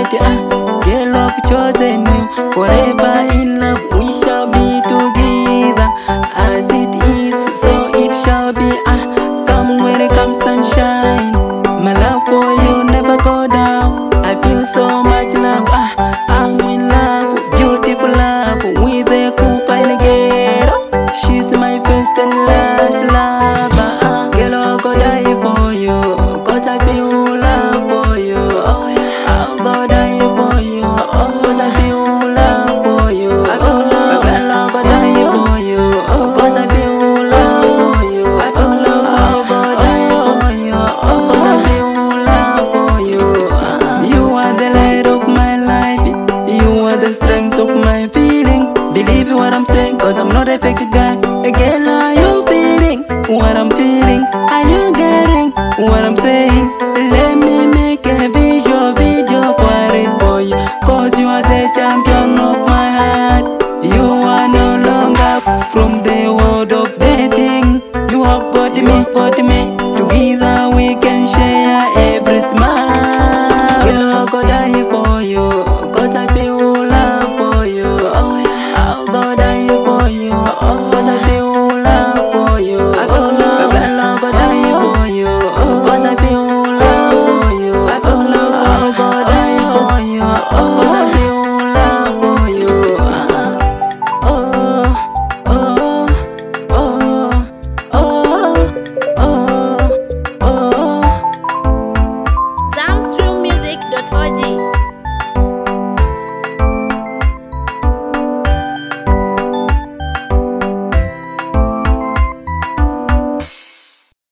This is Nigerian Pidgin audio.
ready. Girl, I've chosen you. Forever in love, we shall be together. As it is, so it shall be. Come when it comes sunshine. My love for you never go down. I feel so much love. I'm in love, beautiful love with a cool fine girl. She's my first and last love. Girl, I'll go die for you, 'cause I feel love for you. I'll go die for you, 'cause I feel love for you. Girl, I'll go die for you, 'cause I feel love for you. I'll go die for you, 'cause I feel love for you. You are the light of my life, you are the strength of my feeling. Believe what I'm saying, 'cause I'm not a fake guy. Girl, are you feeling what I'm feeling? Are you getting what I'm saying? Let me make a visual video for it, boy, 'cause you are the champion of my heart. You are no longer from the world of dating. You have got me. Together we can share every smile. Girl, I'll go die for you, 'cause I feel love.